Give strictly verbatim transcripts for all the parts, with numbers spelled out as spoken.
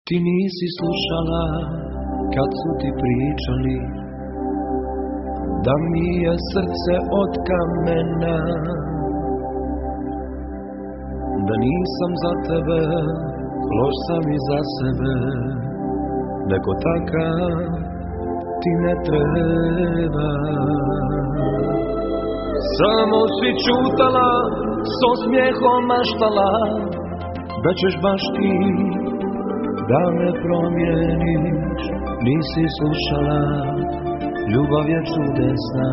Ti nisi slušala kad su ti pričali da mi je srce od kamena, da nisam za tebe, loš sam i za sebe, da ko takav ti ne treba. Samo si čutala, s osmijehom maštala da ćeš baš ti da me promijeniš. Nisi slušala, ljubav je čudesna,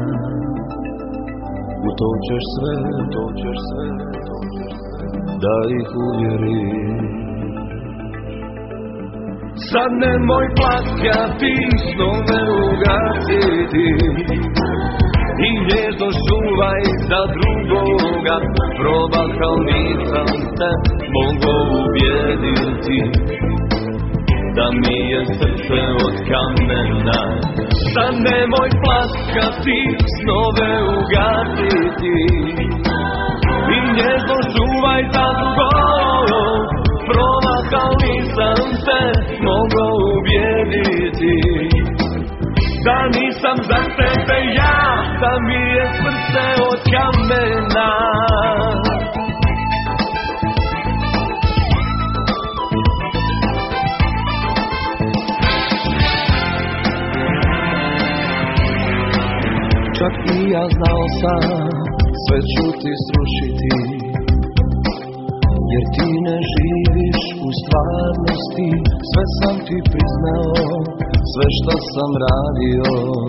u to ćeš sve, u to ćeš sve, da ih uvjeriš. Sad nemoj plakati, snove ugasiti i nježno čuvaj za drugoga. Probal kao nisam te mogo ubijediti da mi je srce od kamena. Sad nemoj plakati, snove ugasiti i nježno čuvaj za drugoga. Probal kao nisam te mogo ubijediti da nisam za tebe ja, da mi je srce od kamena. Čak i ja znao sam, sve ću ti srušiti, jer ti ne živiš u stvarnosti. Sve sam ti priznao, sve što sam radio,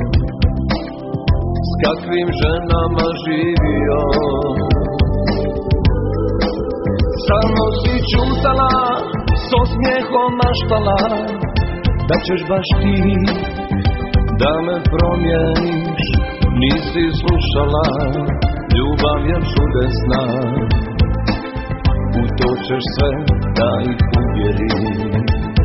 s kakvim ženama živio. Samo si čutala, s osmijehom maštala da ćeš baš ti da me promijeniš. Nisi slušala, ljubav je čudesna, u to ćeš sve da ih uvjeriš.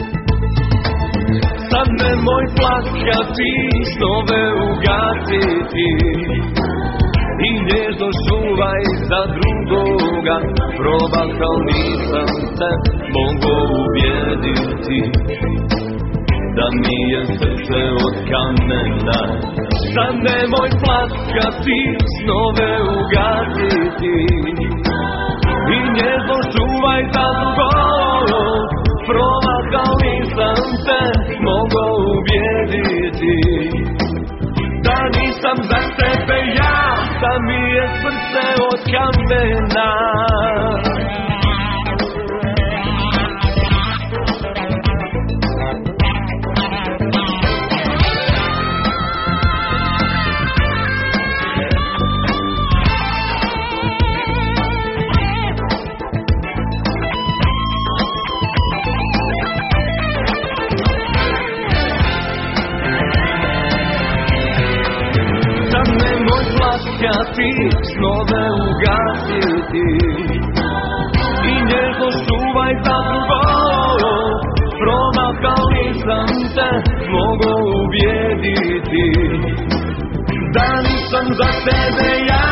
Sad nemoj plakati, snove ugasiti i nježno čuvaj za drugoga. Probal kao nisam te mogo ubijediti da mi je srce od kamena. Sad nemoj plakati, snove ugasiti i nježno čuvaj za drugoga. Probal kao nisam te mogo ubijediti da nisam za tebe ja, da mi je srce od kamena. Plakati, snove ugasiti i nježno čuvaj za drugoga. Probal kao nisam te mogo ubijediti da nisam za tebe ja,